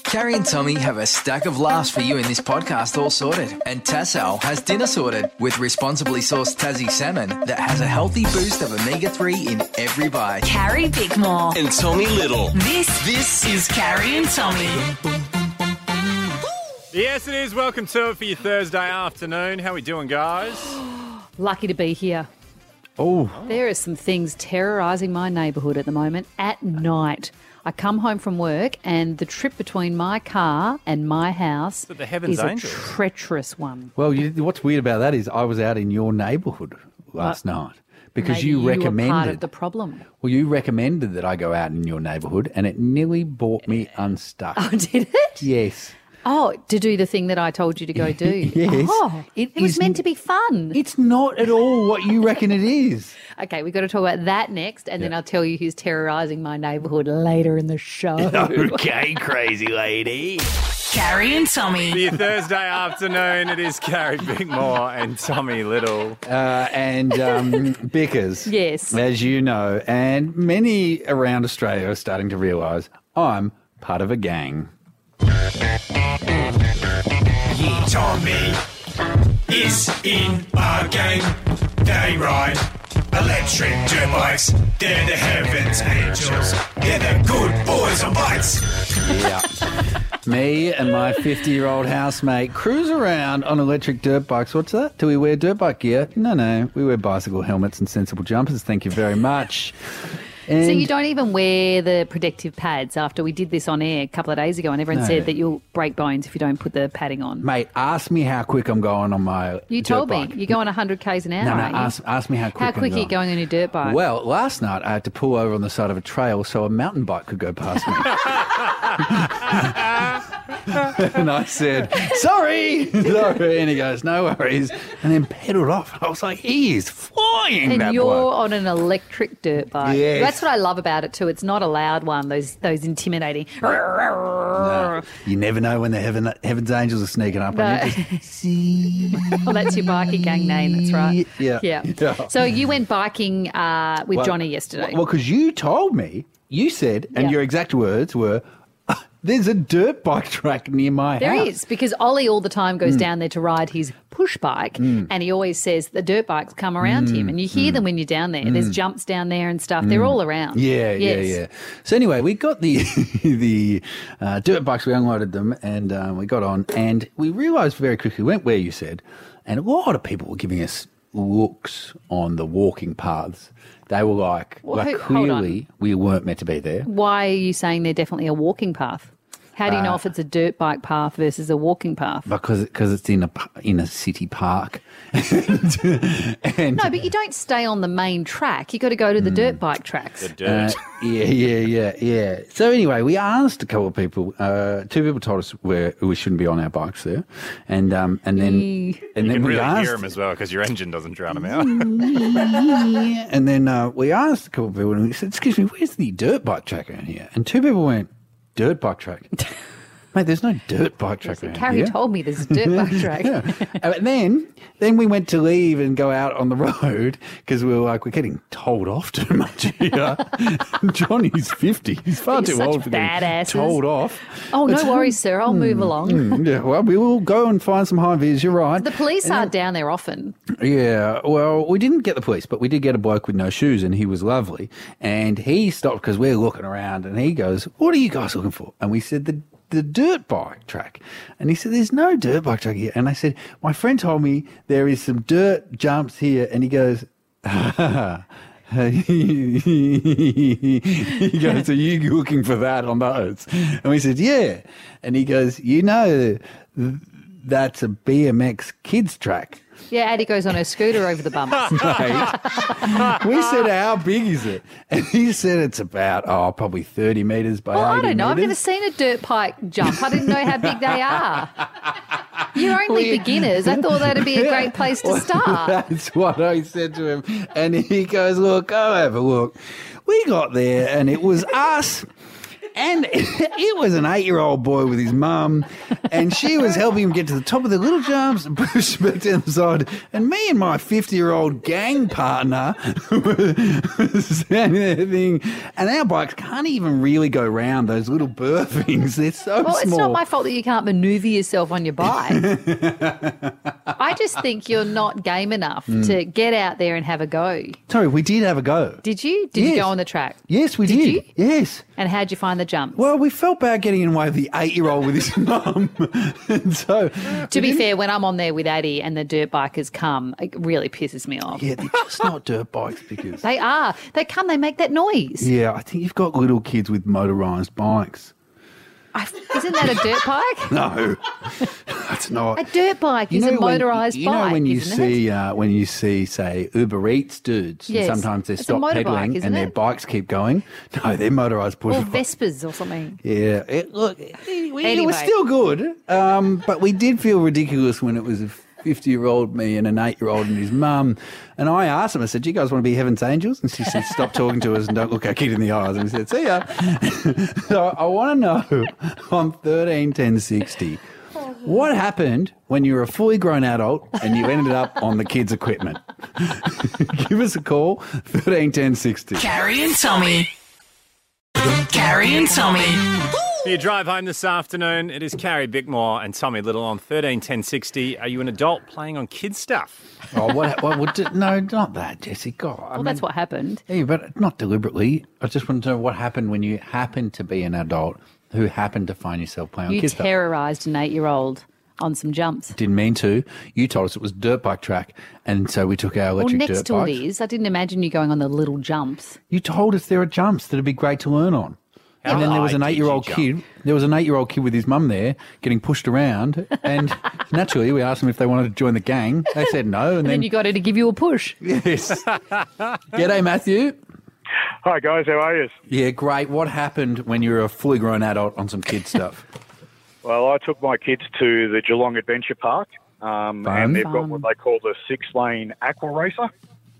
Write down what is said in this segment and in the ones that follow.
Carrie and Tommy have a stack of laughs for you in this podcast all sorted. And Tassal has dinner sorted with responsibly sourced Tassie salmon that has a healthy boost of omega-3 in every bite. Carrie Bickmore. And Tommy Little. This is Carrie and Tommy. Yes, it is. Welcome to it for your Thursday afternoon. How we doing, guys? Lucky to be here. Oh, There are some things terrorising my neighbourhood at the moment. At night, I come home from work and the trip between my car and my house it the Heavens is a Angels? treacherous one. well, what's weird about that is I was out in your neighbourhood last night because Maybe you were recommended. part of the problem. Well, you recommended that I go out in your neighbourhood, and it nearly brought me unstuck. Oh, did it? Yes, Oh, to do the thing that I told you to go do. Yes. Oh, It it was is- meant to be fun. it's not at all what you reckon it is. Okay, we've got to talk about that next, and then I'll tell you who's terrorising my neighbourhood later in the show. Okay, crazy lady. Carrie and For Tommy. your Thursday afternoon, it is Carrie Bickmore and Tommy Little. And Bickers. Yes. As you know, and many around Australia are starting to realise I'm part of a gang. Tommy is in a gang. They ride electric dirt bikes. They're the Heavens Angels. They're the good boys on bikes. Yeah. Me and my 50-year-old housemate cruise around on electric dirt bikes. What's that? Do we wear dirt bike gear? No. We wear bicycle helmets and sensible jumpers. Thank you very much. And So you don't even wear the protective pads after we did this on air a couple of days ago, and everyone No. said that you'll break bones if you don't put the padding on. Mate, ask me how quick I'm going on my You dirt told me bike. you're going 100 k's an hour, No, aren't you? ask me how quick How quick I'm are you going on your dirt bike? Well, last night I had to pull over on the side of a trail so a mountain bike could go past me. And I said, sorry. And he goes, no worries. And then pedalled off. I was like, he is flying, and that you're bloke. on an electric dirt bike. Yes. That's what I love about it too. It's not a loud one. Those intimidating. No, you never know when the Heaven's Angels are sneaking up No. on you. Just, see. Well, that's your bikie gang name. That's right. Yeah. Yeah. So you went biking with Well, Johnny yesterday. Well, because you told me, you said, and Yeah. your exact words were, there's a dirt bike track near my There house. is, because Ollie all the time goes down there to ride his push bike, and he always says the dirt bikes come around him, and you hear them when you're down there. There's jumps down there and stuff. They're all around. Yeah, Yes. yeah. So anyway, we got the the dirt bikes. We unloaded them, and we got on, and we realised very quickly we went where you said, and a lot of people were giving us looks on the walking paths. They were like, Well, hold clearly we weren't meant to be there. Why are you saying they're definitely a walking path? How do you know if it's a dirt bike path versus a walking path? Because it's in a city park. And No, but you don't stay on the main track. You got to go to the dirt bike tracks. Dirt. Yeah. So anyway, we asked a couple of people. Two people told us we shouldn't be on our bikes there, and then You can we really asked, hear them as well because your engine doesn't drown them out. and then we asked a couple of people, and we said, "Excuse me, where's the dirt bike track around here?" And two people went, "Dirt bike track." Mate, there's no dirt bike track around Carrie here. told me there's a dirt bike track. And then we went to leave and go out on the road because we were like, we're getting told off too much here. Johnny's 50. He's far You're too such old for getting badasses. told off. Oh, no worries, sir. I'll move along. Yeah, well, we will go and find some high vis. You're right. The police aren't down there often. Yeah, well, we didn't get the police, but we did get a bloke with no shoes, and he was lovely. And he stopped because we're looking around, and he goes, "What are you guys looking for?" And we said, the dirt bike track. And he said, "There's no dirt bike track here." And I said, "My friend told me there is some dirt jumps here." And he goes, he goes, "Are you looking for that on those?" And we said, "Yeah." And he goes, "That's a BMX kids track." Yeah, Addie goes on her scooter over the bumps. Mate. We said, "How big is it?" And he said it's about, probably 30 metres by 80 I don't know. I've never metres. seen a dirt bike jump. I didn't know how big they are. You're only beginners. I thought that'd be a great place to start. That's what I said to him. And he goes, "Look, go have a look." We got there and it was us And it was an 8-year-old boy with his mum, and she was helping him get to the top of the little jumps and push back down the side. And me and my 50-year-old gang partner were standing there thinking, and our bikes can't even really go round those little burr things. They're so Well, small. it's not my fault that you can't manoeuvre yourself on your bike. I just think you're not game enough to get out there and have a go. Sorry, we did have a go. Did you? Did you Yes. go on the track? Yes, we Did did. you? Yes. And how'd you find the jumps? Well, we felt bad getting in the way of the 8-year-old with his mum. And so, to be fair, when I'm on there with Addie and the dirt bikers come, it really pisses me off. yeah, they're just not dirt bikes because... They are. They come, they make that noise. Yeah, I think you've got little kids with motorised bikes. Isn't that a dirt bike? No, it's not. A dirt bike is a motorised you bike. know when you isn't it? see, say, Uber Eats dudes, and Yes. sometimes they It's a stop motorbike, pedaling isn't and their it? bikes keep going. No, they're motorised push Or bikes. Vespers or something. Yeah, it was Anyway. still good, but we did feel ridiculous when it was a 50-year-old me and an 8-year-old and his mum. And I asked him, I said, "Do you guys want to be Heaven's Angels?" And she said, "Stop talking to us and don't look our kid in the eyes." And he said, "See ya." So I want to know on 131060, what happened when you were a fully grown adult and you ended up on the kids' equipment? Give us a call, 131060. Carrie and Tommy. Carrie and Tommy. For your drive home this afternoon, it is Carrie Bickmore and Tommy Little on 131060. Are you an adult playing on kids' stuff? Oh, no, not that, Jesse. God, Well, that's what happened. Yeah, but not deliberately. I just want to know what happened when you happened to be an adult who happened to find yourself playing on You kids' stuff. terrorised an 8-year-old on some jumps. Didn't mean to. You told us it was a dirt bike track, and so we took our Well, electric next dirt to bikes. it is. I didn't imagine you going on the little jumps. You told us there are jumps that'd be great to learn on. How And then there was high an did you 8-year-old jump? kid. There was an 8-year-old kid with his mum there getting pushed around, and naturally we asked them if they wanted to join the gang. They said no, and And then you got her to give you a push. yes. G'day, Matthew. Hi guys, how are you? Yeah, great. What happened when you were a fully grown adult on some kid stuff? Well, I took my kids to the Geelong Adventure Park, and they've got what they call the 6-lane aqua racer.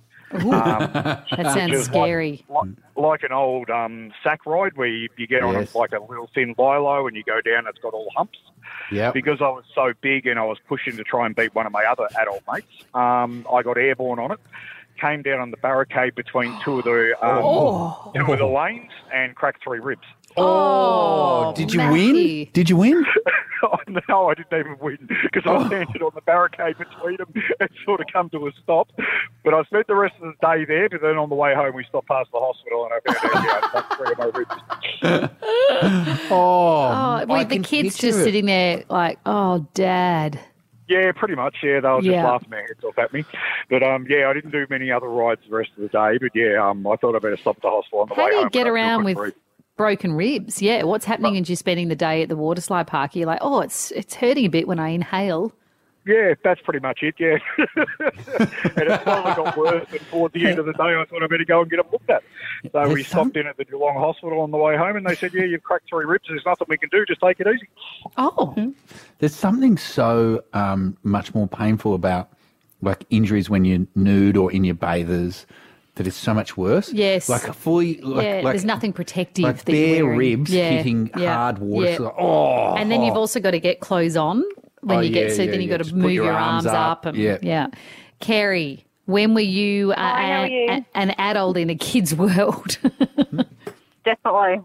That sounds Just scary. Like an old sack ride where you get on Yes. like a little thin lilo and you go down, it's got all humps. Yeah. Because I was so big and I was pushing to try and beat one of my other adult mates, I got airborne on it, came down on the barricade between two of the lanes and cracked 3 ribs. Oh, Did you Matthew. win? Did you win? No, I didn't even win because I landed on the barricade between them and sort of come to a stop. But I spent the rest of the day there, but then on the way home we stopped past the hospital and I found out I had 3 of my ribs. Oh, I the can kids picture just it. sitting there like, oh, Dad. Yeah, pretty much, yeah. They were just Yeah. laughing their heads off at me. But, yeah, I didn't do many other rides the rest of the day. But, yeah, I thought I'd better stop at the hospital on the How way do home. you get and I around took with my rib. broken ribs? Yeah, what's happening as you're spending the day at the water slide park? You're like, oh, it's hurting a bit when I inhale. Yeah, that's pretty much it, yeah. And it slowly got worse, and towards the end of the day, I thought I better go and get them looked at. So we stopped in at the Geelong Hospital on the way home, and they said, yeah, you've cracked 3 ribs. There's nothing we can do. Just take it easy. Oh, There's something so much more painful about like injuries when you're nude or in your bathers that is so much worse. Yes. Like a fully like there's nothing protective. like that you're bare wearing. ribs Yeah, hitting yeah, hard water. yeah. So, oh, And then you've also got to get clothes on when Oh, you get. yeah, So yeah, then you've yeah. got to Just put move your your arms arms up. up. And, Yeah. Carrie, when were you, Hi, how are you? an adult in a kid's world? Definitely.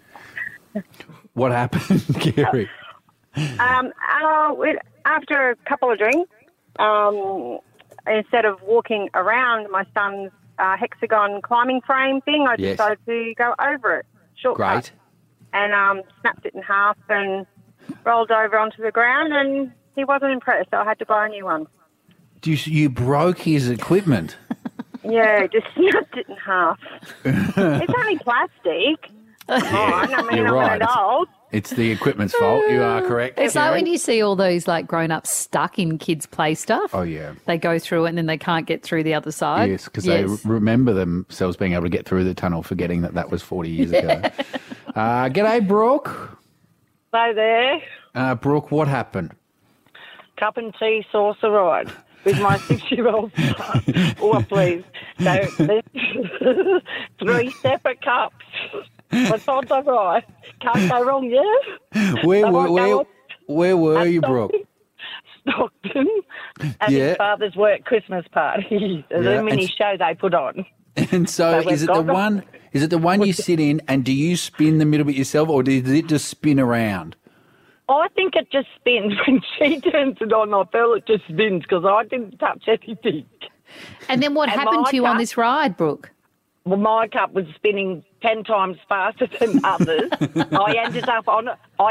what happened, Gary? After a couple of drinks, instead of walking around my son's hexagon climbing frame thing, I Yes. decided to go over it. Shortcut. Great. And snapped it in half and rolled over onto the ground, and he wasn't impressed, so I had to buy a new one. You broke his equipment. Yeah, just snapped it in half. It's only plastic. Come on, I mean, You're I'm right. an adult. It's the equipment's fault. You are correct. It's like Gary. when you see all those like grown-ups stuck in kids' play stuff. Oh, yeah. They go through it and then they can't get through the other side. Yes, because they remember themselves being able to get through the tunnel, forgetting that was 40 years ago. G'day, Brooke. Hello there. Brooke, what happened? Cup and tea saucer ride with my 6-year-old son. Oh, please. So there's 3 separate cups. My side's all right. Can't go wrong, yeah? Where were you, Brooke? Stockton at his father's work Christmas party. There's a mini show they put on. And so is it the one you sit in and do you spin the middle bit yourself or does it just spin around? I think it just spins. When she turns it on, I feel it just spins because I didn't touch anything. And then what happened to you on this ride, Brooke? Well, my cup was spinning 10 times faster than others. I ended up on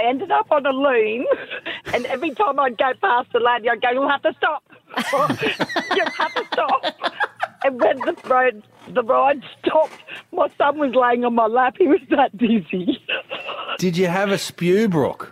a loom, and every time I'd go past the lady, I'd go, "You'll have to stop. You have to stop." And when the ride stopped, my son was laying on my lap. He was that dizzy. Did you have a spew, Brooke?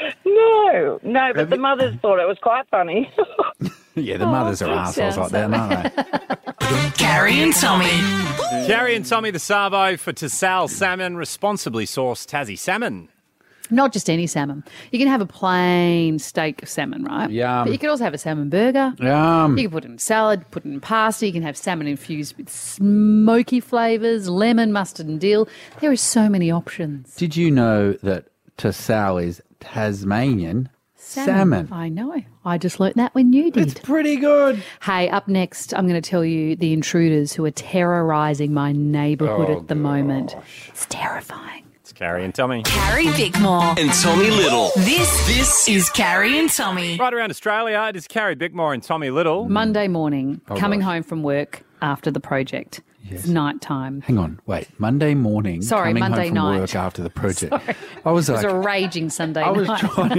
No, but the mothers thought it was quite funny. Yeah, the mothers are arseholes like that, aren't they? Carrie and Tommy. Carrie and Tommy, the Savo for Tassal salmon, responsibly sourced Tassie salmon. Not just any salmon. You can have a plain steak of salmon, right? Yum. But you can also have a salmon burger. Yum. You can put it in salad, put it in pasta. You can have salmon infused with smoky flavours, lemon, mustard and dill. There are so many options. Did you know that Tassal is Tasmanian salmon? I know. I just learnt that when you did. It's pretty good. Hey, up next, I'm going to tell you the intruders who are terrorising my neighbourhood at the moment. It's terrifying. It's Carrie and Tommy. Carrie Bickmore. And Tommy Little. This is Carrie and Tommy. Right around Australia, it is Carrie Bickmore and Tommy Little. Monday morning, coming home from work after the project. Yes. It's night time. Hang on, wait. Monday morning, coming Monday home from night. work after the project. Sorry. I was like, it was a raging Sunday I was night.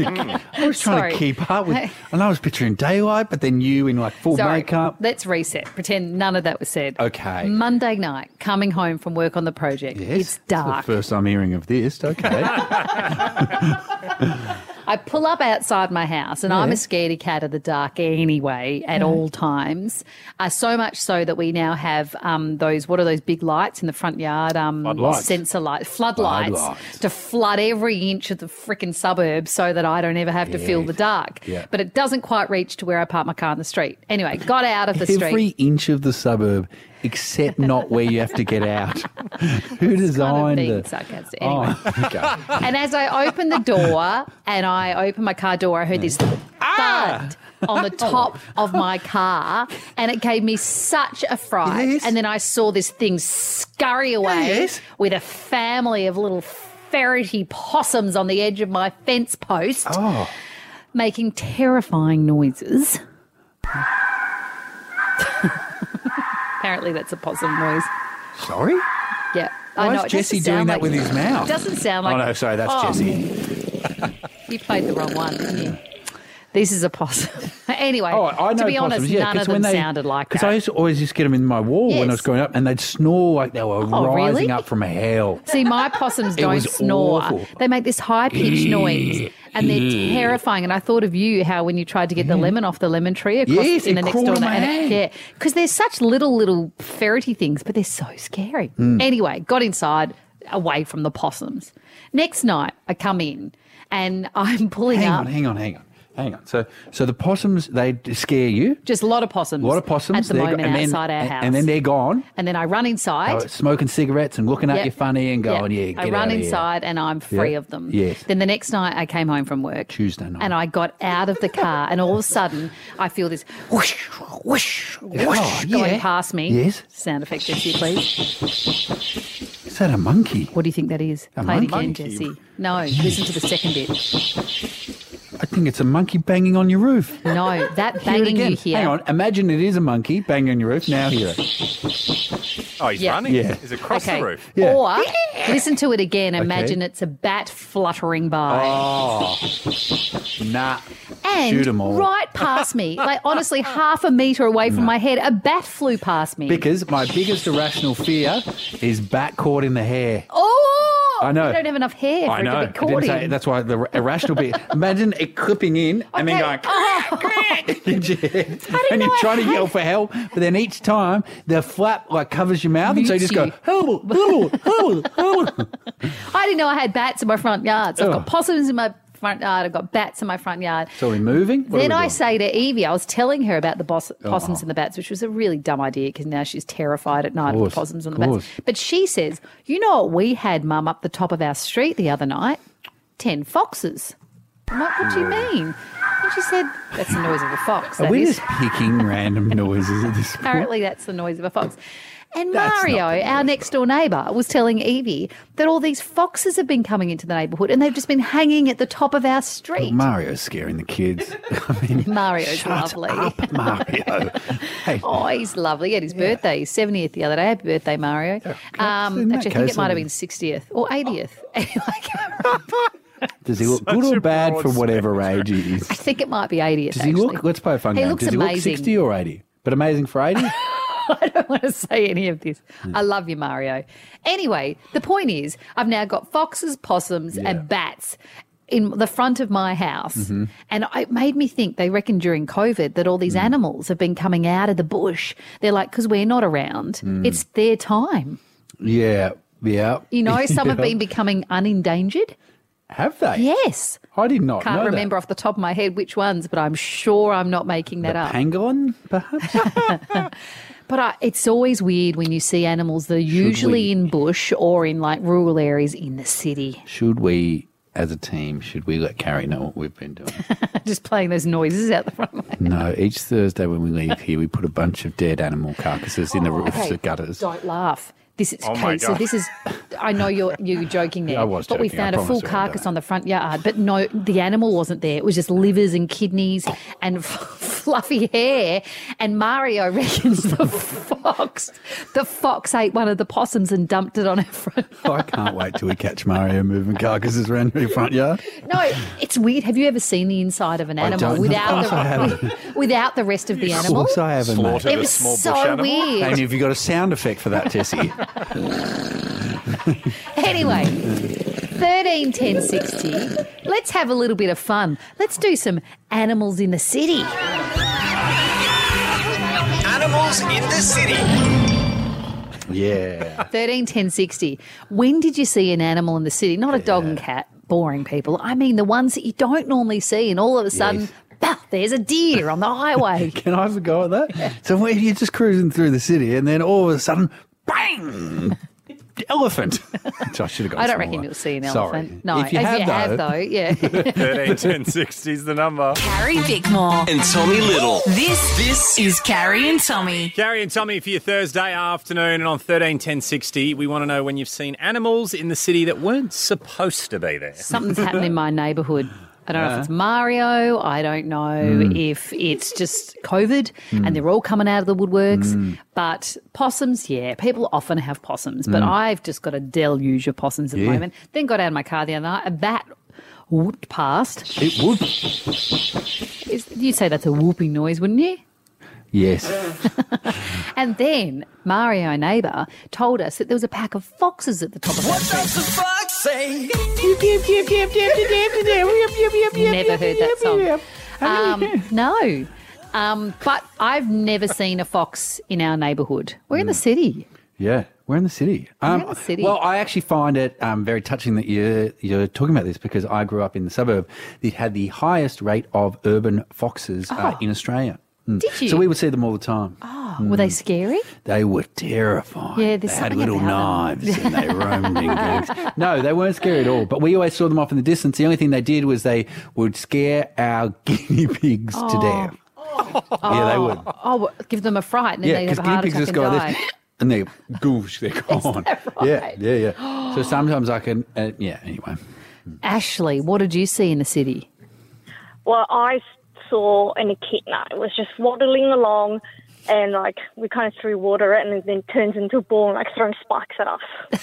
trying to keep up with, and I was picturing daylight, but then you in like full makeup. Let's reset. Pretend none of that was said. Okay. Monday night, coming home from work on the project. Yes. It's dark. It's the first I'm hearing of this. Okay. I pull up outside my house, and I'm a scaredy cat of the dark anyway at all times. So much so that we now have those big lights in the front yard? Sensor lights, floodlights to flood every inch of the frickin' suburb so that I don't ever have to feel the dark. Yeah. But it doesn't quite reach to where I park my car in the street. Anyway, got out of the street. Every inch of the suburb. Except not where you have to get out. Who designed it? Sarcastic. Anyway. Oh, okay. And as I opened the door and I opened my car door, I heard this thud on the top of my car, and it gave me such a fright. Yes. And then I saw this thing scurry away with a family of little ferrety possums on the edge of my fence post, making terrifying noises. Apparently that's a possum noise. Sorry? Yeah. Why is Jesse doing that with his mouth? It doesn't sound like... Oh, no, sorry, that's Jesse. You played the wrong one, didn't you? This is a possum. Anyway, I know to be honest, possums, none of them sounded like that. Because I used to always just get them in my wall when I was growing up, and they'd snore like they were rising up from hell. See, my possums don't snore. Awful. They make this high-pitched noise, and they're terrifying. And I thought of you, how when you tried to get the lemon off the lemon tree across in the next door, because they're such little ferrety things, but they're so scary. Anyway, got inside, away from the possums. Next night, I come in, and I'm pulling up. Hang on. So the possums, they scare you? Just a lot of possums. At the moment outside our house. And then they're gone. And then I run inside. Smoking cigarettes and looking at you funny and going, get I run out of inside here. and I'm free of them. Yes. Then the next night I came home from work. Tuesday night. And I got out of the car and all of a sudden I feel this whoosh, whoosh, whoosh going past me. Yes. Sound effect, Jesse, please. Is that a monkey? What do you think that is? Play it again, Jesse. No, listen to the second bit. I think it's a monkey banging on your roof. No, that banging you hear. Hang on, imagine it is a monkey banging on your roof. Now hear it. Oh, he's running? Yeah. He's across the roof. Yeah. Or listen to it again. Imagine it's a bat fluttering by. Oh, nah. And shoot 'em all. right past me, like honestly half a metre away from my head, a bat flew past me. Because my biggest irrational fear is bat caught in the hair. Oh! I know. You don't have enough hair for it to be caught in. That's why the irrational bit. Imagine it clipping in and then going, into your head. And you're trying to yell for help, but then each time the flap like covers your mouth, and so you just go, help. I didn't know I had bats in my front yard, so I've got possums in my front yard. I've got bats in my front yard. So we're moving? Then I say to Evie, I was telling her about the possums and the bats, which was a really dumb idea because now she's terrified at night of the possums and the bats. But she says, you know what we had, Mum, up the top of our street the other night? 10 foxes. I'm like, what do you mean? And she said, that's the noise of a fox. Are we just picking random noises at this point? Apparently that's the noise of a fox. And Mario, our next-door neighbour, was telling Evie that all these foxes have been coming into the neighbourhood and they've just been hanging at the top of our street. Well, Mario's scaring the kids. I mean, Mario's lovely. Up, Mario. Hey. Oh, he's lovely. He had his birthday, his 70th the other day. Happy birthday, Mario. Actually, I think it might have been 60th or 80th. Does he look good or bad for whatever age he is? I think it might be 80th, Does he look, let's play a fun game. Looks Does he amazing. look 60 or 80? But amazing for 80? I don't want to say any of this. I love you, Mario. Anyway, the point is I've now got foxes, possums and bats in the front of my house. Mm-hmm. And it made me think they reckon during COVID that all these animals have been coming out of the bush. They're like, because we're not around, it's their time. Yeah. You know, some have been becoming unendangered. Have they? Yes. I did not know Can't remember off the top of my head which ones, but I'm sure I'm not making that up. Pangolin, perhaps? But it's always weird when you see animals that are usually in bush or in like rural areas in the city. Should we, as a team, let Carrie know what we've been doing? Just playing those noises out the front of my No, each Thursday when we leave here, we put a bunch of dead animal carcasses in the roofs of gutters. Don't laugh. This is my so God. this is I know you're joking there. I was but we joking, I found a full promise you I carcass don't. on the front yard, but no, the animal wasn't there. It was just livers and kidneys and fluffy hair. And Mario reckons the fox ate one of the possums and dumped it on her front yard. I can't wait till we catch Mario moving carcasses around your front yard. No, it's weird. Have you ever seen the inside of an animal don't. without Of course I haven't. without the rest of the Of animal? course I haven't, mate. Slaughtered It a was small bush so animal. weird. And have you got a sound effect for that, Tessie? Anyway, 13 10 60. Let's have a little bit of fun. Let's do some animals in the city. Animals in the city. Yeah. 13 10 60. When did you see an animal in the city? Not a dog and cat, boring people. I mean the ones that you don't normally see, and all of a sudden, bah, there's a deer on the highway. Can I have a go at that? Yeah. So when you're just cruising through the city and then all of a sudden, bang! Elephant. So I should have gone I don't smaller. reckon you'll see an Sorry. elephant. No, If you as have, you though. have though, yeah. 13 10 60 is the number. Carrie Bickmore. And Tommy Little. This is Carrie and Tommy. Carrie and Tommy for your Thursday afternoon, and on 13 10 60, we want to know when you've seen animals in the city that weren't supposed to be there. Something's happened in my neighbourhood. I don't know if it's Mario. I don't know if it's just COVID and they're all coming out of the woodworks. But possums, yeah, people often have possums. But I've just got a deluge of possums at the moment. Then got out of my car the other night. A bat whooped past. It would. You'd say that's a whooping noise, wouldn't you? Yes. And then Mario, our neighbour, told us that there was a pack of foxes at the top of our street. Does the fox say? Never heard that song. No. But I've never seen a fox in our neighbourhood. We're in the city. Yeah, we're in the city. in the city. Well, I actually find it very touching that you're talking about this because I grew up in the suburb that had the highest rate of urban foxes in Australia. Did you? So we would see them all the time. Oh, were they scary? They were terrifying. Yeah, there's they had something little about them. knives and they roamed in gangs. No, they weren't scary at all. But we always saw them off in the distance. The only thing they did was they would scare our guinea pigs to death. Yeah, they would. Oh, well, give them a fright and then they'd have a guinea heart pigs attack just and go die. like this, and they goosh, they're gone. that right? Yeah. So sometimes I can, anyway. Ashley, what did you see in the city? Well, I saw an echidna. It was just waddling along, and like we kind of threw water at it, and then it turns into a ball and like throwing spikes at us.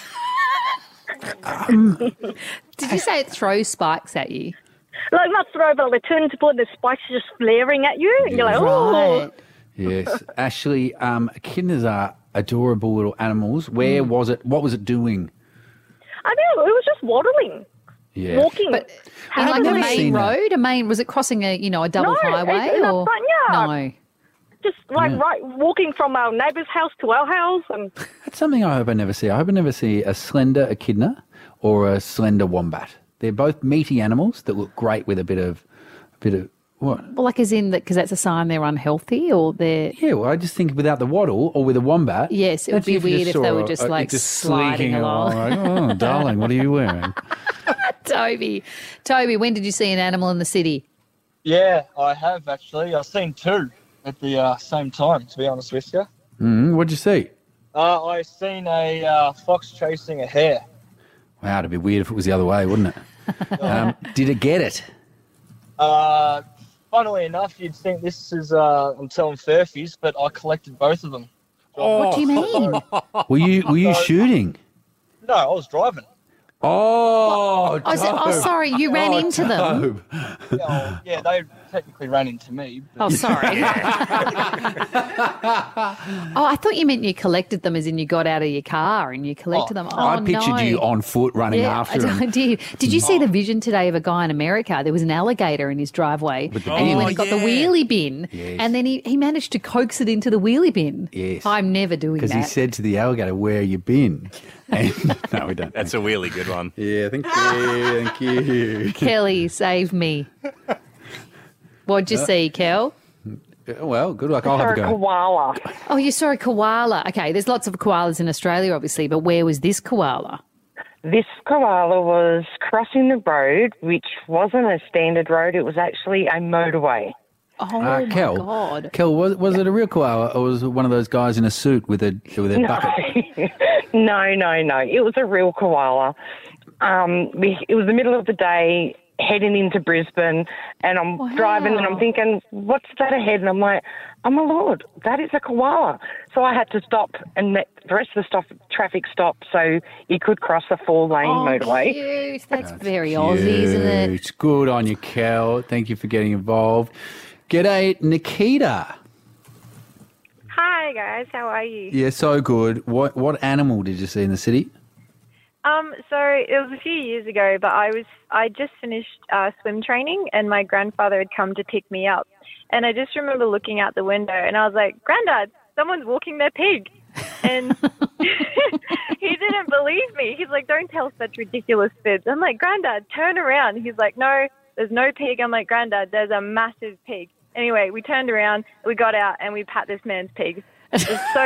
Did you say it throws spikes at you? Like not throw, but like, they turn into a ball, and the spikes are just flaring at you, and you're like, oh. Right. Yes. Ashley, echidnas are adorable little animals. Where was it? What was it doing? I don't know. It was just waddling, Yeah. walking. But in like a never main seen that. road? Was it crossing a double No, highway? in the or front yard. No. just like walking from our neighbour's house to our house, and That's something I hope I never see. I hope I never see a slender echidna or a slender wombat. They're both meaty animals that look great with a bit of what? Well, like as in that, because that's a sign they're unhealthy or they're... Yeah, well, I just think without the waddle or with a wombat... Yes, it would be weird if they were just sliding along. Like, oh, darling, what are you wearing? Toby, when did you see an animal in the city? Yeah, I have actually. I've seen two at the same time, to be honest with you. What'd you see? I seen a fox chasing a hare. Wow, it'd be weird if it was the other way, wouldn't it? Did it get it? Funnily enough, you'd think this is I'm telling Furfies, but I collected both of them. What do you mean? Were you shooting? No, I was driving. Oh, sorry, you ran into them. Yeah, they technically ran into me. But... Oh, sorry. I thought you meant you collected them as in you got out of your car and you collected them. I pictured you on foot running after them. I did. Did you see the vision today of a guy in America? There was an alligator in his driveway and he went and got the wheelie bin and then he managed to coax it into the wheelie bin. Yes. I'm never doing that. Because he said to the alligator, where you been? And, no, we don't. That's a really good one. Yeah, thank you. Kelly, save me. What'd you see, Kel? Well, good luck. I'll have a go. Koala. Oh, you saw a koala. Okay, there's lots of koalas in Australia, obviously, but where was this koala? This koala was crossing the road, which wasn't a standard road. It was actually a motorway. Oh, my God. Kel, was it a real koala or was it one of those guys in a suit with a bucket? No. It was a real koala. It was the middle of the day, heading into Brisbane, and I'm driving and I'm thinking, what's that ahead? And I'm like, oh, my Lord, that is a koala. So I had to stop and the rest of the traffic stopped so you could cross a 4-lane motorway. Cute. That's very Aussie, isn't it? It's good on you, Kel. Thank you for getting involved. G'day, Nikita. Hi, guys. How are you? Yeah, so good. What animal did you see in the city? So it was a few years ago, but I just finished swim training, and my grandfather had come to pick me up, and I just remember looking out the window, and I was like, "Granddad, someone's walking their pig," and he didn't believe me. He's like, "Don't tell such ridiculous fibs." I'm like, "Granddad, turn around." He's like, "No, there's no pig." I'm like, "Granddad, there's a massive pig." Anyway, we turned around, we got out, and we pat this man's pig. It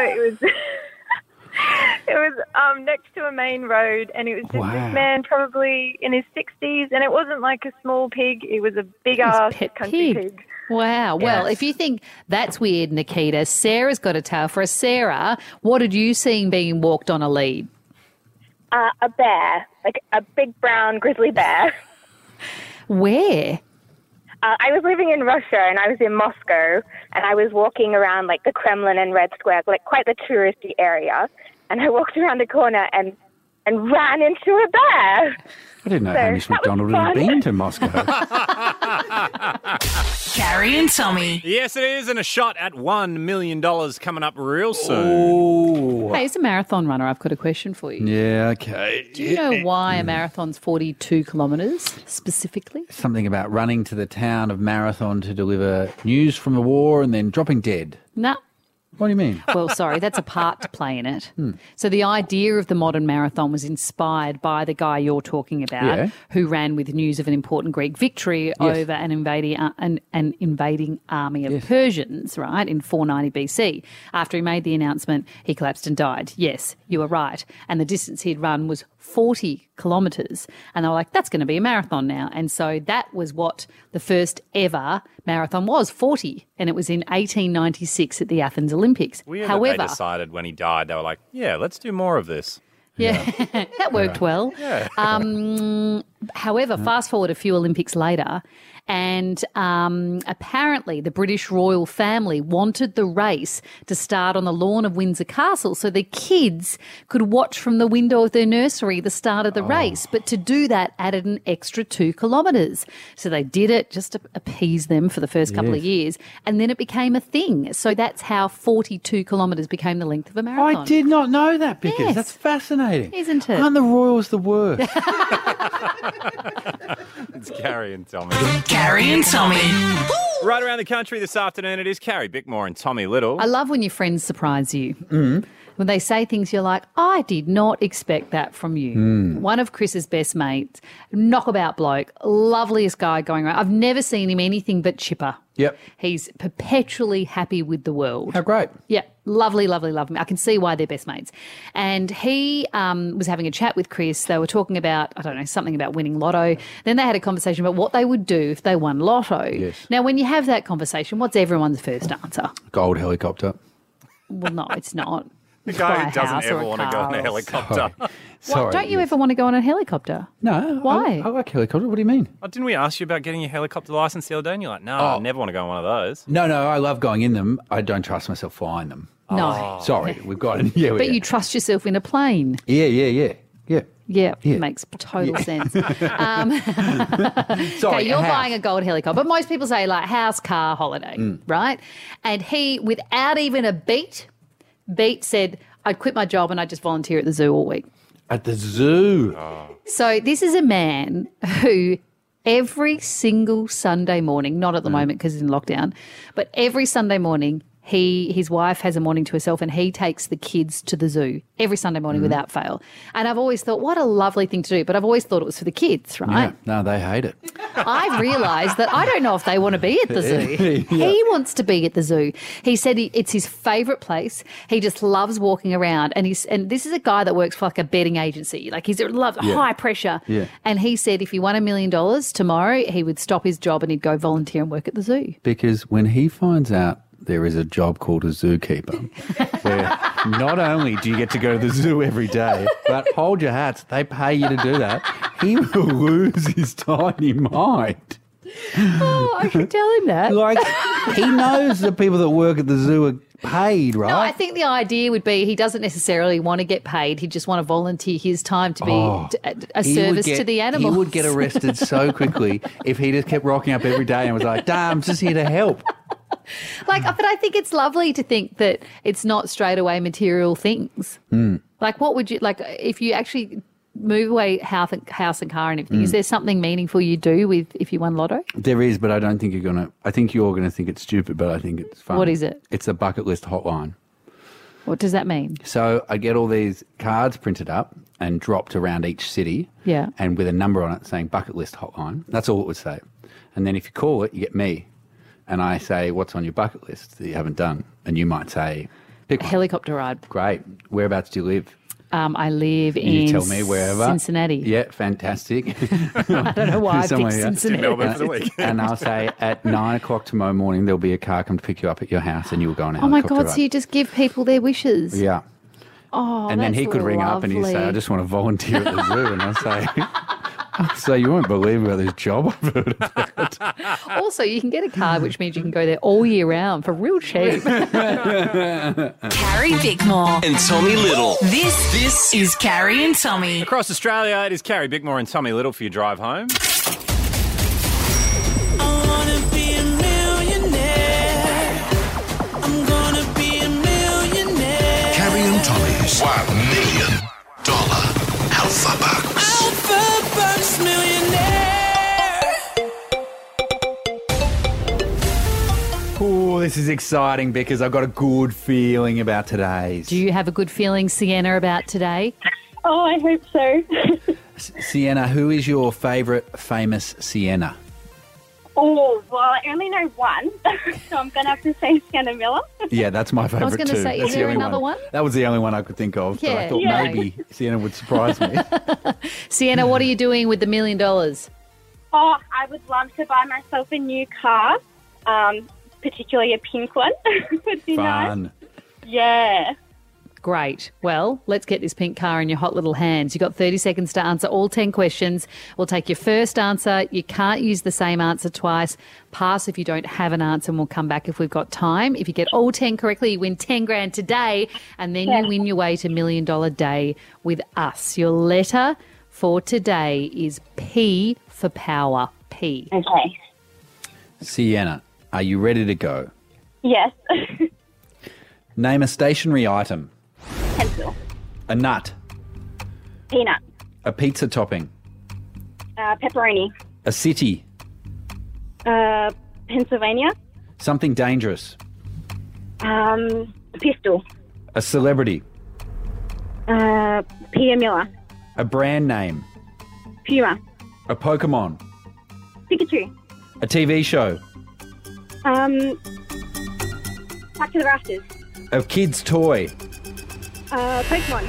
was next to a main road, and it was just this man probably in his 60s, and it wasn't like a small pig. It was a big-ass country pig. Wow. Well, if you think that's weird, Nikita, Sarah's got a tale for us. Sarah, what had you seen being walked on a lead? A bear, like a big brown grizzly bear. Where? I was living in Russia, and I was in Moscow, and I was walking around like the Kremlin and Red Square, like quite the touristy area. And I walked around the corner and ran into a bear. I didn't know Hamish McDonald had been to Moscow. Carrie and Tommy. Yes, it is, and a shot at $1 million coming up real soon. Oh. Hey, as a marathon runner, I've got a question for you. Yeah, okay. Do you know why a marathon's 42 kilometres specifically? Something about running to the town of Marathon to deliver news from the war and then dropping dead. No. What do you mean? Well, sorry, that's a part to play in it. So the idea of the modern marathon was inspired by the guy you're talking about, who ran with news of an important Greek victory over an invading army of Persians, right, in 490 BC. After he made the announcement, he collapsed and died. Yes, you were right. And the distance he'd run was 40 kilometres. And they were like, that's going to be a marathon now. And so that was what the first ever marathon was, 40. And it was in 1896 at the Athens Olympics. Weird that they decided when he died, they were like, yeah, let's do more of this. Yeah, that worked well. Yeah. However, fast forward a few Olympics later, and apparently the British royal family wanted the race to start on the lawn of Windsor Castle so the kids could watch from the window of their nursery the start of the race. But to do that added an extra 2 kilometres. So they did it just to appease them for the first couple of years, and then it became a thing. So that's how 42 kilometres became the length of a marathon. I did not know that, because Yes. that's fascinating. Isn't it? Aren't the Royals the worst? It's Carrie and Tommy. Carrie and Tommy. Right around the country this afternoon, it is Carrie Bickmore and Tommy Little. I love when your friends surprise you. When they say things, you're like, I did not expect that from you. One of Chris's best mates, knockabout bloke, loveliest guy going around. I've never seen him anything but chipper. Yep. He's perpetually happy with the world. How great. Yeah, lovely, lovely, lovely. I can see why they're best mates. And he was having a chat with Chris. They were talking about, I don't know, something about winning lotto. Then they had a conversation about what they would do if they won lotto. Yes. Now, when you have that conversation, what's everyone's first answer? Gold helicopter. Well, no, it's not. The Buy guy a who doesn't house or ever a want to go car on a or- helicopter. What, don't you ever want to go on a helicopter? No. Why? I like helicopter. What do you mean? Oh, didn't we ask you about getting your helicopter license the other day? And you're like, no, I never want to go on one of those. No, I love going in them. I don't trust myself flying them. No. Sorry, we've got it. Yeah, But you trust yourself in a plane. Yeah. Yeah, makes total sense. Sorry, Okay, you're a house. buying a gold helicopter. But most people say, like, house, car, holiday, right? And he, without even a beat said, I'd quit my job and I'd just volunteer at the zoo all week. At the zoo. So this is a man who every single Sunday morning, not at the moment because he's in lockdown, but every Sunday morning, his wife has a morning to herself and he takes the kids to the zoo every Sunday morning without fail. And I've always thought, what a lovely thing to do. But I've always thought it was for the kids, right? Yeah. No, they hate it. I've realised that I don't know if they want to be at the zoo. He wants to be at the zoo. He said it's his favourite place. He just loves walking around. And this is a guy that works for like a betting agency. Like he's high pressure. Yeah. And he said if he won $1 million tomorrow, he would stop his job and he'd go volunteer and work at the zoo. Because when he finds out there is a job called a zookeeper, where not only do you get to go to the zoo every day, but hold your hats, they pay you to do that, he will lose his tiny mind. Oh, I should tell him that. Like, he knows the people that work at the zoo are paid, right? No, I think the idea would be he doesn't necessarily want to get paid. He just want to volunteer his time to be a service to the animals. He would get arrested so quickly if he just kept rocking up every day and was like, damn, I'm just here to help. But I think it's lovely to think that it's not straight away material things. Like, what would you, like, if you actually move away house and car and everything, is there something meaningful you do with if you won lotto? There is, but I don't think I think you're going to think it's stupid, but I think it's fun. What is it? It's a bucket list hotline. What does that mean? So I get all these cards printed up and dropped around each city. Yeah. And with a number on it saying bucket list hotline. That's all it would say. And then if you call it, you get me. And I say, what's on your bucket list that you haven't done? And you might say, pick A one. helicopter ride. Great. Whereabouts do you live? I live You in tell me wherever. Cincinnati. Yeah, fantastic. I don't know why I picked Somewhere, yeah. Cincinnati. Melbourne for the week. And I'll say at 9 o'clock tomorrow morning, there'll be a car come to pick you up at your house and you'll go on a Oh my helicopter God, ride. so you just give people their wishes. Yeah. Oh, And then that's he could ring up and he'd say, I lovely. just want to volunteer at the zoo. And I'll say, so you won't believe about this job I've heard about. Also, you can get a card, which means you can go there all year round for real cheap. Carrie Bickmore. And Tommy Little. This is Carrie and Tommy. Across Australia, it is Carrie Bickmore and Tommy Little for your drive home. Carrie and Tommy's $1 million Alpha Bucks. Alpha Bucks millionaire. Oh, this is exciting because I've got a good feeling about today's. Do you have a good feeling, Sienna, about today? Oh, I hope so. Sienna, who is your favourite famous Sienna? Oh, well, I only know one, so I'm going to have to say Sienna Miller. Yeah, that's my favourite too. gonna say, is That's the there only another one? That was the only one I could think of. But I Yeah. thought Yeah. maybe Sienna would surprise me. Sienna, what are you doing with the $1 million? Oh, I would love to buy myself a new car, particularly a pink one. Would be nice. Fun. Yeah. Great. Well, let's get this pink car in your hot little hands. You've got 30 seconds to answer all 10 questions. We'll take your first answer. You can't use the same answer twice. Pass if you don't have an answer, and we'll come back if we've got time. If you get all 10 correctly, you win 10 grand today, and then you win your way to $1 million day with us. Your letter for today is P for power. P. Okay. Sienna, are you ready to go? Yes. Name a stationary item. Pencil. A nut. Peanut. A pizza topping. Pepperoni. A city. Pennsylvania. Something dangerous. Pistol. A celebrity. Peter Miller. A brand name. Puma. A Pokemon. Pikachu. A TV show. Back to the Rafters. A kid's toy. Pokemon.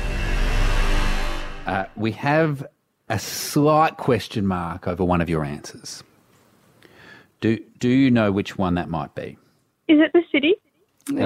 We have a slight question mark over one of your answers. Do you know which one that might be? Is it the city? It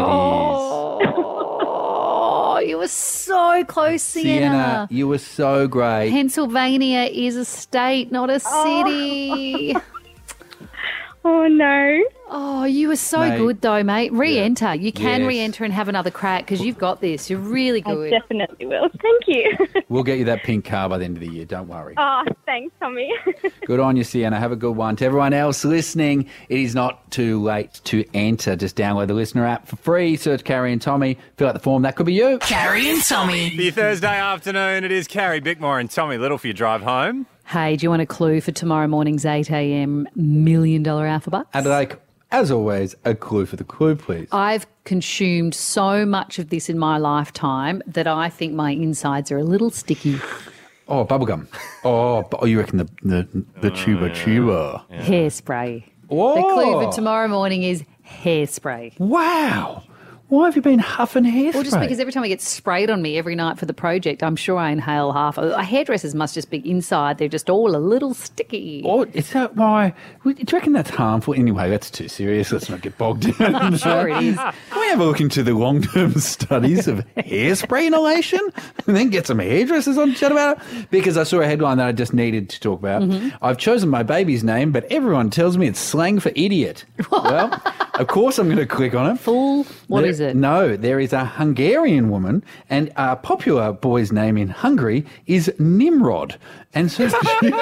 Oh, you were so close, Sienna. You were so great. Pennsylvania is a state, not a city. Oh, no. Oh, you were so Mate. good, though, mate. Re-enter. You can Yes. re-enter and have another crack because you've got this. You're really I good. definitely will. Thank you. We'll get you that pink car by the end of the year. Don't worry. Oh, thanks, Tommy. Good on you, Sienna. Have a good one. To everyone else listening, it is not too late to enter. Just download the Listener app for free. Search Carrie and Tommy. Fill out the form. That could be you. Carrie and Tommy. For your Thursday afternoon, it is Carrie Bickmore and Tommy Little for your drive home. Hey, do you want a clue for tomorrow morning's 8 a.m. $1 million Alpha Bucks? And as always, a clue for the clue, please. I've consumed so much of this in my lifetime that I think my insides are a little sticky. Oh, bubblegum. Oh, you reckon the chuba. Hairspray. Whoa. The clue for tomorrow morning is hairspray. Wow. Why have you been huffing hairspray? Well, just because every time it gets sprayed on me every night for the project, I'm sure I inhale half. Hairdressers must just be inside. They're just all a little sticky. Oh, is that why? Do you reckon that's harmful? Anyway, that's too serious. Let's not get bogged down. I'm sure it is. Can we have a look into the long-term studies of hairspray inhalation and then get some hairdressers on to chat about it? Because I saw a headline that I just needed to talk about. Mm-hmm. I've chosen my baby's name, but everyone tells me it's slang for idiot. Well, of course I'm going to click on it. Fool? What is it? No, there is a Hungarian woman, and a popular boy's name in Hungary is Nimrod. And so she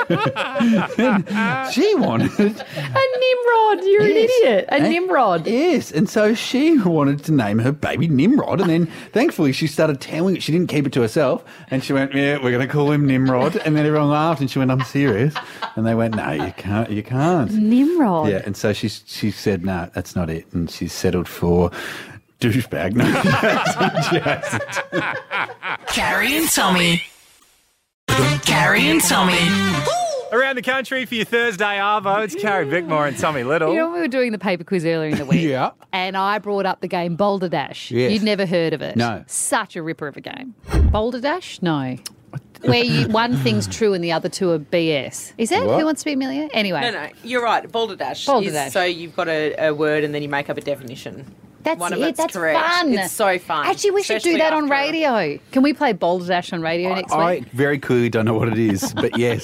wanted... A Nimrod, you're an idiot. A Nimrod. Yes, and so she wanted to name her baby Nimrod, and then thankfully she started telling it. She didn't keep it to herself, and she went, yeah, we're going to call him Nimrod. And then everyone laughed, and she went, I'm serious. And they went, no, you can't. Nimrod. Yeah, and so she said, no, that's not it. And she's settled for... douchebag. No, she hasn't. Carrie and Tommy. Carrie and Tommy. Around the country for your Thursday Arvo, it's Carrie Bickmore and Tommy Little. You know, we were doing the paper quiz earlier in the week. Yeah. And I brought up the game Boulder Dash. Yes. You'd never heard of it. No. Such a ripper of a game. Boulder Dash? No. Where one thing's true and the other two are BS. Is that What? Who Wants to Be a Millionaire? Anyway. No, you're right. Boulder Dash. Boulder is, Dash. So you've got a word and then you make up a definition. That's One of it. it's That's correct. fun. It's so fun. Actually, we should do especially that on after- radio. Can we play Boulder Dash on radio next I week? very clearly don't know what it is, but yes.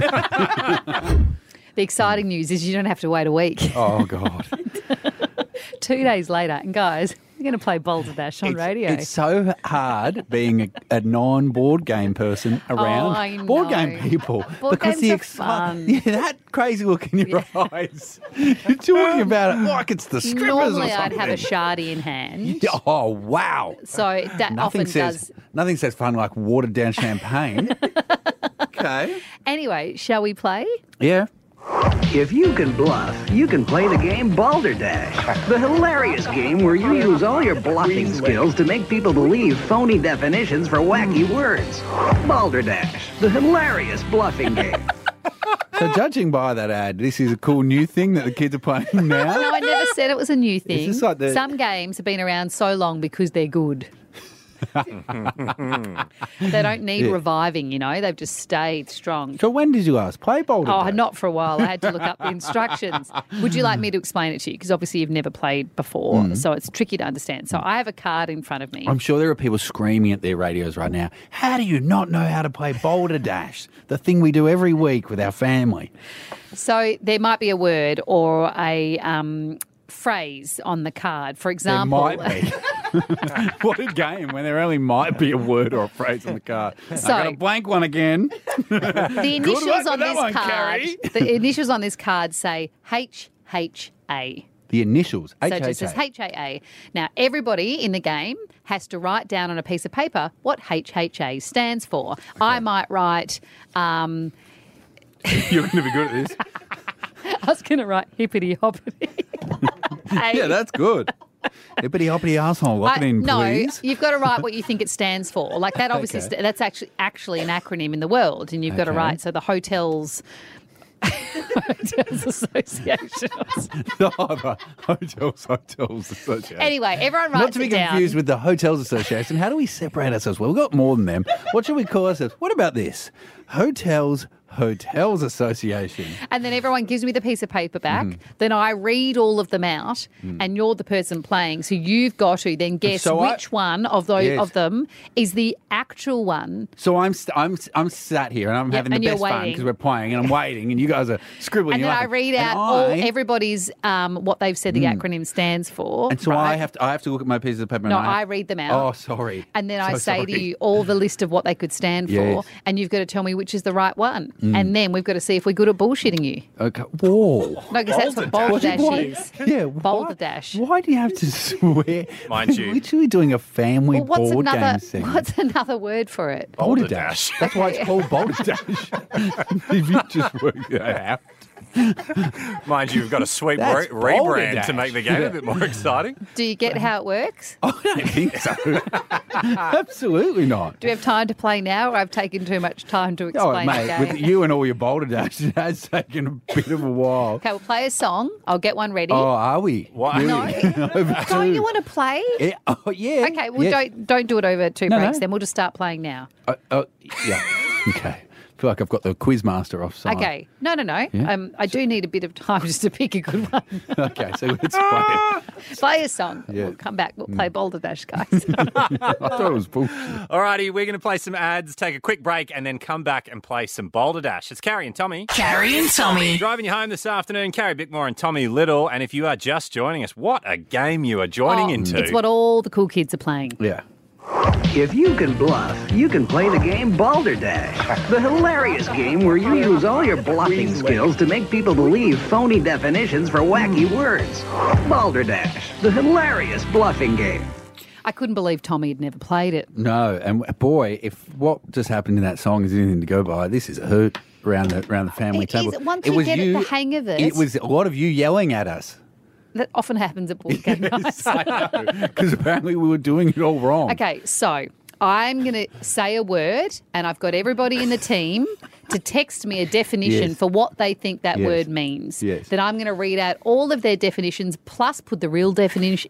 The exciting news is you don't have to wait a week. Oh, God. 2 days later. And guys, we're going to play Boulder Dash on radio. It's so hard being a non-board game person around I know. board game people. Board because games the are fun. Yeah, that crazy look in your eyes. You're talking about it like it's the Strippers Normally or I'd something. have a shardy in hand. Oh, wow. So that often does. Nothing says fun like watered down champagne. Okay. Anyway, shall we play? Yeah. If you can bluff, you can play the game Balderdash, the hilarious game where you use all your bluffing skills to make people believe phony definitions for wacky words. Balderdash, the hilarious bluffing game. So judging by that ad, this is a cool new thing that the kids are playing now? No, I never said it was a new thing. this like the- Some games have been around so long because they're good. They don't need Yeah. reviving, you know. They've just stayed strong. So when did you last play Boulder Oh, Dash? not for a while. I had to look up the instructions. Would you like me to explain it to you? Because obviously you've never played before, so it's tricky to understand. So I have a card in front of me. I'm sure there are people screaming at their radios right now. How do you not know how to play Boulder Dash? The thing we do every week with our family. So there might be a word or a phrase on the card. For example, There might be. What a game when there only might be a word or a phrase on the card. So- I got a blank one again. the initials luck on with that this one, card. Carrie. The initials on this card say HHA. The initials. So it just says HHA. Now, everybody in the game has to write down on a piece of paper what HHA stands for. I might write, You're going to be good at this. I was going to write hippity hoppity. Yeah, that's good. Hippity hoppity asshole. Lock it in, no, please. you've got to write what you think it stands for. Like that, obviously, Okay. that's actually an acronym in the world, and you've got to Okay. write. So the Hotels Association. The Hotels Association. Anyway, everyone writes Not to be it down. confused with the Hotels Association. How do we separate ourselves? Well, we've got more than them. What should we call ourselves? What about this? Hotels Association. And then everyone gives me the piece of paper back. Mm-hmm. Then I read all of them out, and you're the person playing. So you've got to then guess So which one of those Yes. of them is the actual one. So I'm sat here and I'm Yep, having the and you're best fun waiting. because we're playing and I'm waiting and you guys are scribbling. And then I read out everybody's what they've said the acronym stands for. And so right? I have to look at my pieces of paper. No, and I read them out. Oh, sorry. And then I So say to sorry. you all the list of what they could stand Yes. for, and you've got to tell me which is the right one. Mm. And then we've got to see if we're good at bullshitting you. Okay. Whoa. No, because that's what Balderdash is. Yeah. Balderdash. Why do you have to swear? Mind you. We're literally doing a family Well, what's board another? game segment. What's another word for it? Balderdash. That's why it's called Balderdash. If you just work that out. Mind you, we've got a sweet That's rebrand Balderdash. to make the game a bit more exciting. Do you get how it works? I don't think so. Absolutely not. Do we have time to play now, or I've taken too much time to Oh, explain the mate, game? with you and all your Balderdash, it has taken a bit of a while. Okay, we'll play a song. I'll get one ready. Oh, are we? Why? Really? Over Don't two. you want to play? Yeah. Oh, yeah. Okay, well, Yes. don't do it over two No, breaks. no. Then we'll just start playing now. Yeah. Okay. I feel like I've got the quiz master offside. Okay. No. Yeah? I do need a bit of time just to pick a good one. Okay, so let's play it. Play a song. Yeah. We'll come back. We'll play Balderdash, guys. I thought it was bullshit. Alrighty, we're going to play some ads, take a quick break, and then come back and play some Balderdash. It's Carrie and Tommy. Carrie and Tommy. Driving you home this afternoon, Carrie Bickmore and Tommy Little. And if you are just joining us, what a game you are joining into. It's what all the cool kids are playing. Yeah. If you can bluff, you can play the game Balderdash, the hilarious game where you use all your bluffing skills to make people believe phony definitions for wacky words. Balderdash, the hilarious bluffing game. I couldn't believe Tommy had never played it. No, and boy, if what just happened in that song is anything to go by, this is a hoot around the family It table. is. Once you get the hang of it. It was a lot of you yelling at us That often happens at board game nights. because apparently we were doing it all wrong. Okay, so I'm going to say a word, and I've got everybody in the team to text me a definition Yes. for what they think that Yes. word means. Yes. Then I'm going to read out all of their definitions, plus put the real definition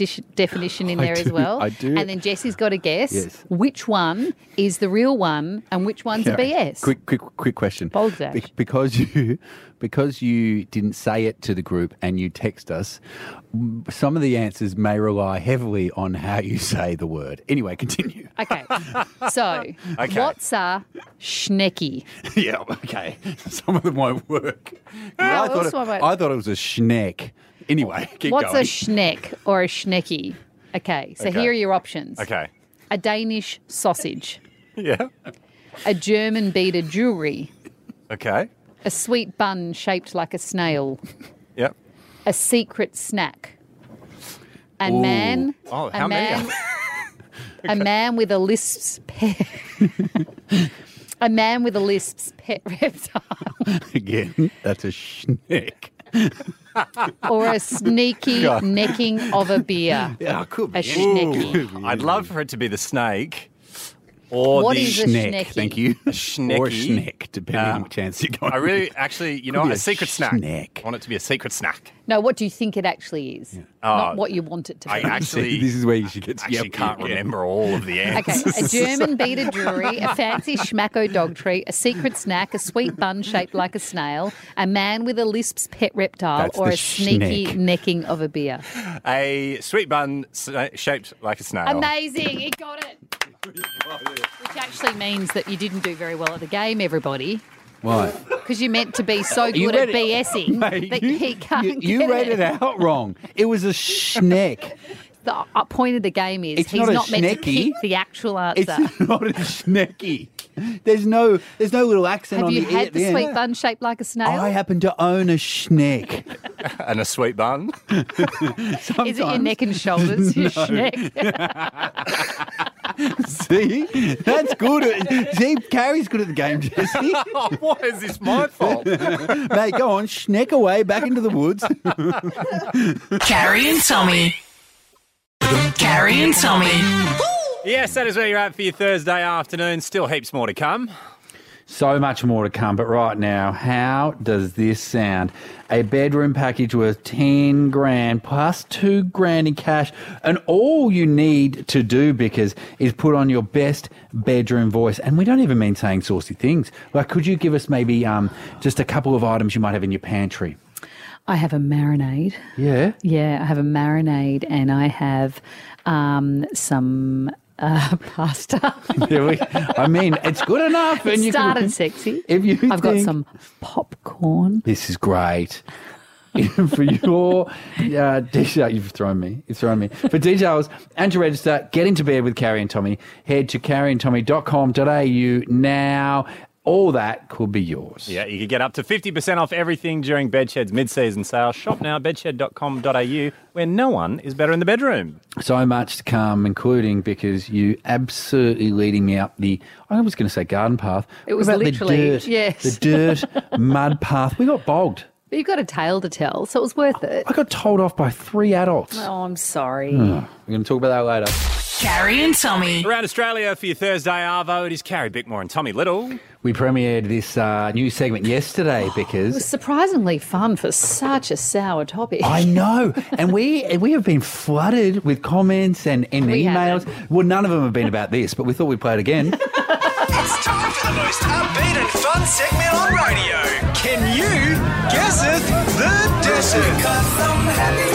in I there as do, I I do. And then Jesse's got to guess Yes. which one is the real one and which one's a BS. Quick question. Balderdash. Because you didn't say it to the group and you text us, some of the answers may rely heavily on how you say the word. Anyway, continue. Okay, so Okay. what's a schnecky? Yeah, okay. Some of them won't work. Oh, I this one won't. thought it was a schneck. Anyway, keep What's going. a schneck or a schnecky? Okay, so Okay. here are your options. Okay. A Danish sausage, Yeah. a German beaded jewellery, Okay. a sweet bun shaped like a snail, Yep. a secret snack, a Ooh. man, Oh, a how many? man, a man with a lisp's pet, a man with a lisp's pet reptile, Again, that's a schneck. or a sneaky God. necking of a beer. Yeah, it could be. A schnecky. Ooh, I'd love for it to be the snake or What the is a Schneck, schnecky? thank you. A schnecky. Or a schneck, depending on which chance you're going I really, with. actually, you Could know, be what? a A secret snack. schneck. I want it to be a secret snack. No, what do you think it actually is? Not what you want it to be. I actually, This is where you should get to actually yep, can't yeah. remember all of the Okay, answers. a German beaded jewellery, a fancy schmacko dog treat, a secret snack, a sweet bun shaped like a snail, a man with a lisp's pet reptile, That's or the a sneaky schneck. necking of a beer. A sweet bun shaped like a snail. Amazing, he got it. Which actually means that you didn't do very well at the game, everybody, Why? because you meant to be so You good read at it- BSing Mate, that he can't you get read it out wrong. It was a schneck. The point of the game is It's he's not a not meant to schnecky. pick the actual answer. It's not a schnecky. There's no little accent Have on you the had at the end. sweet bun shaped like a snail? I happen to own a schneck. And a sweet bun. Is it your neck and shoulders, your schneck? See, that's good. See, Carrie's good at the game, Jesse. Why is this my fault? Mate, go on, schneck away back into the woods. Carrie and Tommy. Carrie and Tommy. Yes, that is where you're at for your Thursday afternoon. Still heaps more to come. So much more to come, but right now, how does this sound? A bedroom package worth 10 grand plus 2 grand in cash, and all you need to do, Bickers, is put on your best bedroom voice. And we don't even mean saying saucy things. Like, could you give us maybe just a couple of items you might have in your pantry? I have a marinade. Yeah? Yeah, I have a marinade, and I have some pasta. I mean, it's good enough. It And you started can, sexy. If you I've got think- some popcorn. This is great. For your details, you've thrown me. For details and to register, get into bed with Carrie and Tommy. Head to carrieandtommy.com.au now. All that could be yours. Yeah, you could get up to 50% off everything during Bedshed's mid-season sale. Shop now, bedshed.com.au, where no one is better in the bedroom. So much to come, including because you absolutely leading me up I was going to say garden path. It was What about literally, the dirt, yes. the dirt mud path. We got bogged. But you've got a tale to tell, so it was worth it. I got told off by 3 adults. Oh, I'm sorry. We're going to talk about that later. Carrie and Tommy. Around Australia for your Thursday Arvo, it is Carrie Bickmore and Tommy Little. We premiered this new segment yesterday It was because surprisingly fun for such a sour topic. I know, and we have been flooded with comments and We emails. haven't. Well, none of them have been about this, but we thought we'd play it again. It's time for the most upbeat and fun segment on radio. Can you guess it? The desert.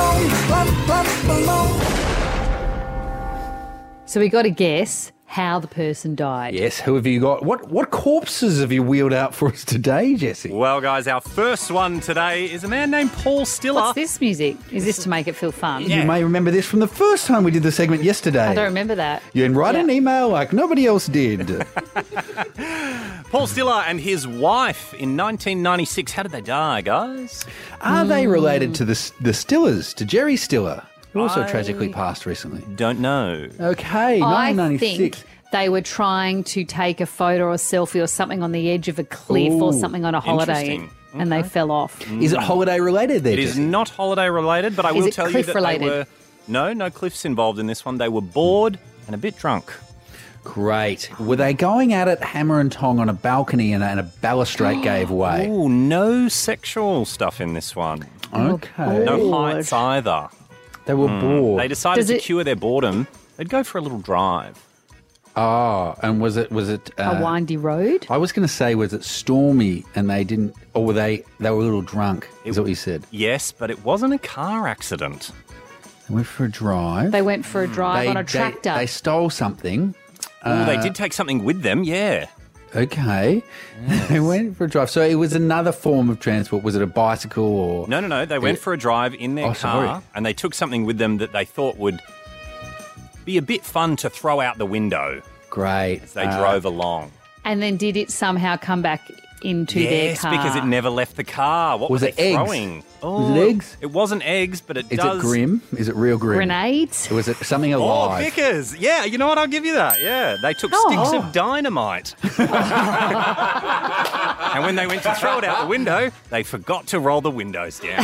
So we got to guess how the person died. Yes, who have you got? What corpses have you wheeled out for us today, Jesse? Well, guys, our first one today is a man named Paul Stiller. What's this music? Is this to make it feel fun? You may remember this from the first time we did the segment yesterday. I don't remember that. You can write an email like nobody else did. Paul Stiller and his wife in 1996. How did they die, guys? Are they related to the Stillers, to Jerry Stiller, who also I tragically passed recently? Don't know. Okay, I 1996. think they were trying to take a photo or a selfie or something on the edge of a cliff or Ooh, something on a holiday, interesting. and they fell off. Is it holiday related there, It is Jesse? not holiday related, but I Is will it tell you cliff that related? they were... No cliffs involved in this one. They were bored and a bit drunk. Great. Were they going at it hammer and tong on a balcony and a balustrade gave way? Oh, no sexual stuff in this one. Okay. No heights either. They were bored. They decided Does to it- cure their boredom. They'd go for a little drive. Oh, and was it A windy road? I was going to say, was it stormy and they didn't, or were they were a little drunk? Is that what you said? Yes, but it wasn't a car accident. They went for a drive. They went for a drive on a tractor. They stole something. Oh, they did take something with them, yeah. Okay. They went for a drive. So it was another form of transport. Was it a bicycle or? No. They went for a drive in their Oh, car sorry. and they took something with them that they thought would be a bit fun to throw out the window Great. as they drove along. And then did it somehow come back into their Yes, car? because it never left the car. What Was were it they eggs? throwing? Was it eggs? It wasn't eggs, but it Is does. it grim? Is it real grim? Grenades? Or was it something Oh, alive? Vickers. Yeah, you know what? I'll give you that. Yeah, they took sticks of dynamite. And when they went to throw it out the window, they forgot to roll the windows down.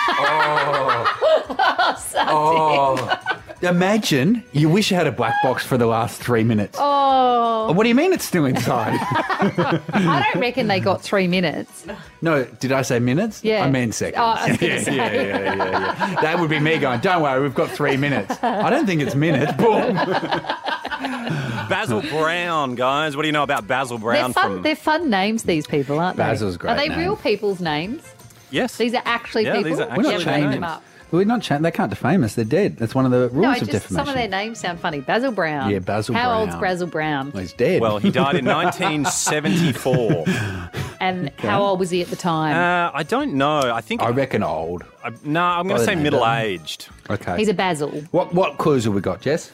Imagine you wish you had a black box for the last 3 minutes. Oh, What do you mean it's still inside? I don't reckon they got 3 minutes. No, did I say minutes? Yeah. I meant seconds. Oh, I was gonna say. Yeah. That would be me going, don't worry, we've got 3 minutes. I don't think it's minutes. Boom. Basil Brown, guys. What do you know about Basil Brown They're fun names, these people, aren't they? Basil's a great Are they name. real people's names? Yes. These are actually Yeah, people? these are We're not You haven't changing made them. them up. We're not they can't defame us. They're dead. That's one of the rules No, of just defamation. some of their names sound funny. Basil Brown. Yeah, Basil How Brown. old's Basil Brown? Well, he's dead. Well, he died in 1974. And how old was he at the time? I don't know. I think... I reckon old. I'm going to By the say name, middle-aged. Okay. He's a Basil. What clues have we got, Jess?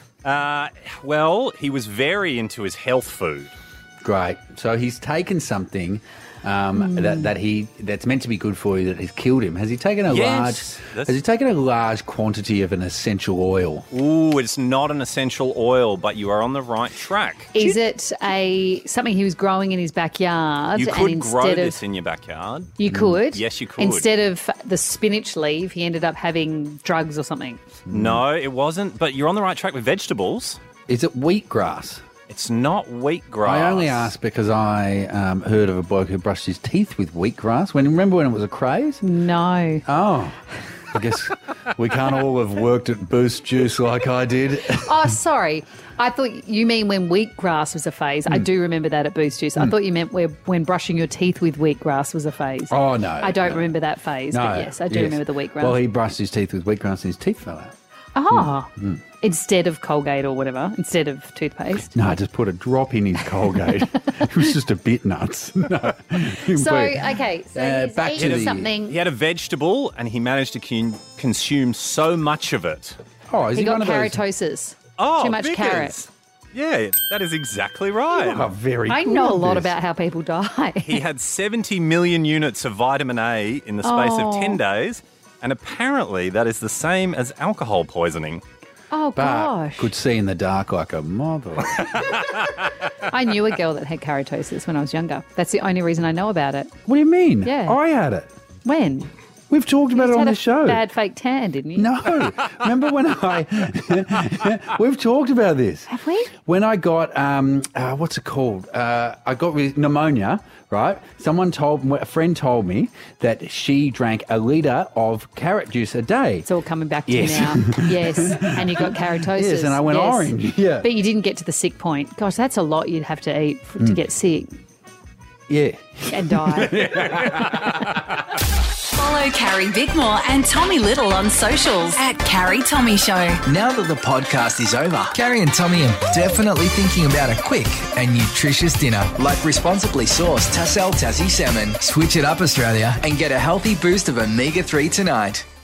Well, he was very into his health food. Great. So he's taken something that's meant to be good for you that has killed him. Has he taken a large quantity of an essential oil? Ooh, it's not an essential oil, but you are on the right track. Is it something he was growing in his backyard? You could grow this in your backyard. You could? Yes, you could. Instead of the spinach leaf, he ended up having drugs or something. No, it wasn't, but you're on the right track with vegetables. Is it wheatgrass? It's not wheatgrass. I only asked because I heard of a bloke who brushed his teeth with wheatgrass. Remember when it was a craze? No. Oh, I guess we can't all have worked at Boost Juice like I did. Oh, sorry. I thought you mean when wheatgrass was a phase. I do remember that at Boost Juice. I thought you meant when brushing your teeth with wheatgrass was a phase. Oh, no. I don't remember that phase, but yes, I do remember the wheatgrass. Well, he brushed his teeth with wheatgrass and his teeth fell out. Oh. Instead of Colgate or whatever, instead of toothpaste. No, just put a drop in his Colgate. It was just a bit nuts. No. So he's back eating to something. He had a vegetable and he managed to consume so much of it. Oh, is he he got one of those? keratosis. Oh, Too much Vickers. carrot. Yeah, that is exactly right. Oh, very I good know a at lot this. about how people die. He had 70 million units of vitamin A in the space of 10 days, and apparently that is the same as alcohol poisoning. Oh, But gosh. could see in the dark like a mother. I knew a girl that had keratosis when I was younger. That's the only reason I know about it. What do you mean? Yeah. I had it. When? We've talked about it on had the a show. bad fake tan, didn't you? No. Remember when we've talked about this. Have we? When I got, what's it called? I got pneumonia, right? A friend told me that she drank a litre of carrot juice a day. It's all coming back to Yes. you now. Yes. And you got keratosis. Yes, and I went orange. Yeah. But you didn't get to the sick point. Gosh, that's a lot you'd have to eat to get sick Yeah. and die. Follow Carrie Bickmore and Tommy Little on socials at Carrie Tommy Show. Now that the podcast is over, Carrie and Tommy are definitely thinking about a quick and nutritious dinner, like responsibly sourced Tassal Tassie salmon. Switch it up, Australia, and get a healthy boost of omega-3 tonight.